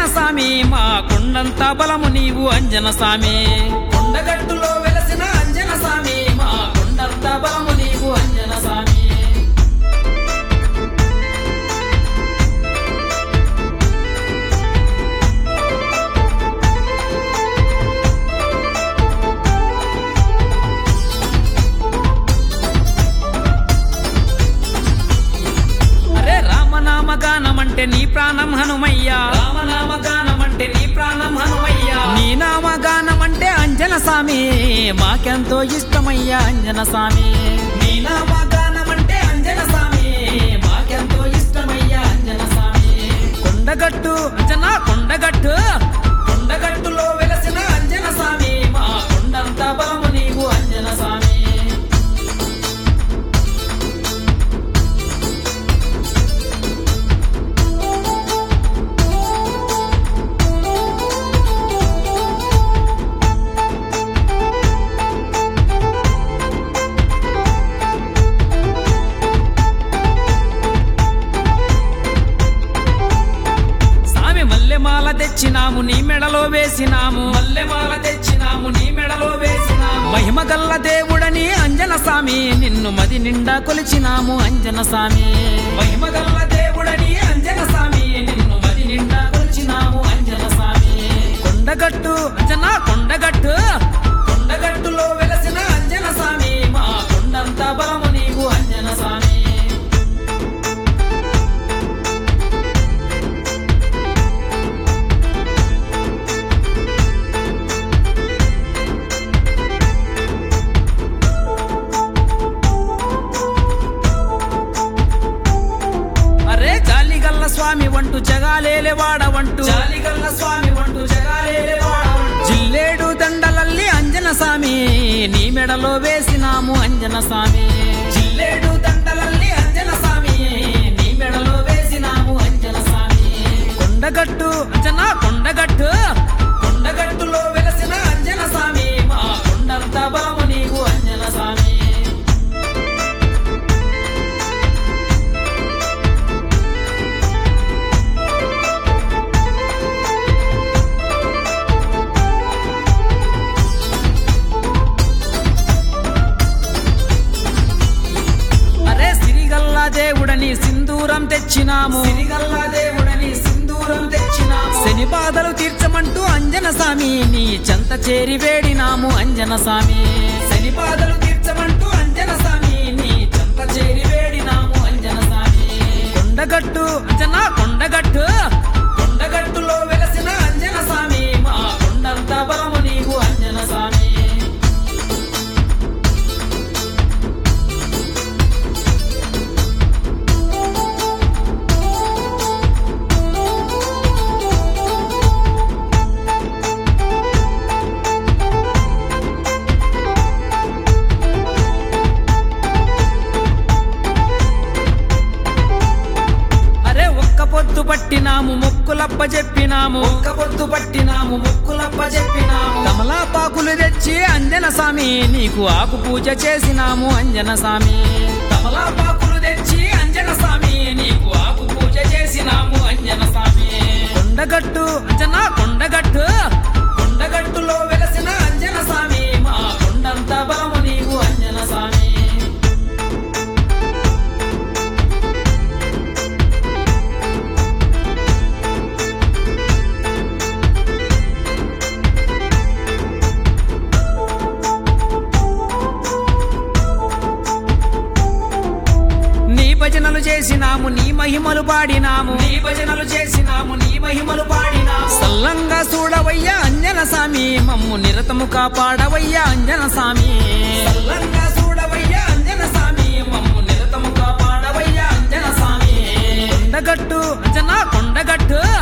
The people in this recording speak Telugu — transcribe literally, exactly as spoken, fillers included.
స్వామి మా కొండంత బలము నీవు అంజన స్వామి కొండగట్టులో వెలసిన అంజన స్వామి మా కొండంత బలము నీవు అంజన స్వామి రామనామగానమంటే నీ ప్రాణం హనుమయ్యా రామనామగానమంటే నీ ప్రాణం హనుమయ్యా నీ నామగానమంటే అంజన స్వామి మాకెంతో ఇష్టమయ్యా అంజన స్వామి నీ నామగానమంటే అంజన స్వామి మాకెంతో ఇష్టమయ్యా అంజన స్వామి కొండగట్టు అంజన కొండగట్టు కొండగట్టులో వెలసిన అంజన స్వామి మా కొండంత బలము నీవు అంజన స్వామి తెచ్చినాము నీ మెడలో వేసినాము మల్లెమాల తెచ్చినాము నీ మెడలో వేసినాము మహిమ గల్ల దేవుడని అంజన స్వామి నిన్ను మది నిండా కొలిచినాము అంజన స్వామి మహిమ గల్ల దేవుడని అంజన స్వామి నిన్ను మది నిండా కొలిచినాము అంజన స్వామి కొండగట్టు అంజన కొండగట్టు కొండగట్టులో వెలసిన అంజన స్వామి మా కొండంత బలము నీవు అంజన స్వామి స్వామి వంటు జగాలేలే వాడవంటు జాలిగల్ల స్వామి వంటు జగాలేలే వాడవంటు జిల్లేడు దండలల్లి అంజన స్వామి నీ మెడలో వేసినాము అంజన స్వామి జిల్లేడు దండలల్లి అంజన స్వామి నీ మెడలో వేసినాము అంజన స్వామి కొండగట్టు అంజన కొండగట్టు కొండగట్టులో వెలసిన అంజన స్వామి మా కొండంత బలము నీవు అంజన స్వామి దేవుడని సింధూరం తెచ్చినాము సిరిగల్ల దేవుడని సింధూరం తెచ్చినాము శని బాధలు తీర్చమంటూ అంజన స్వామి నీ చెంత చేరి వేడినాము అంజన స్వామి శని బాధలు తీర్చమంటూ అంజన స్వామి నీ చెంత చేరి వేడినాము అంజన స్వామి కొండగట్టు అంజన కొండగట్టు కొండగట్టులో వెలసిన అంజన స్వామి మా కొండంత బలము నీవు అంజన స్వామి పట్టినాము ముక్కులప్ప చెప్పినాము ఒక్క పొద్దు పట్టినాము ముక్కులప్ప చెప్పినాము తమలాపాకులు తెచ్చి అంజన స్వామి నీకు ఆకు పూజ చేసినాము అంజన స్వామి తమలాపాకులు తెచ్చి అంజన స్వామి నీకు ఆకు పూజ చేసినాము అంజన స్వామి కొండగట్టు అంజన కొండగట్టు కొండగట్టులో వెలసిన అంజన స్వామి మా కొండంత బలము నీవు అంజన స్వామి భజనలు చేసినాము నీ మహిమలు పాడినాము నీ భజనలు చేసినాము నీ మహిమలు పాడినాము సల్లంగా చూడవయ్యా అంజన స్వామి మమ్ము నిరతము కాపాడవయ్యా అంజన స్వామి సల్లంగా చూడవయ్యా అంజన స్వామి మమ్ము నిరతము కాపాడవయ్యా అంజన స్వామి కొండగట్టు అంజన కొండగట్టు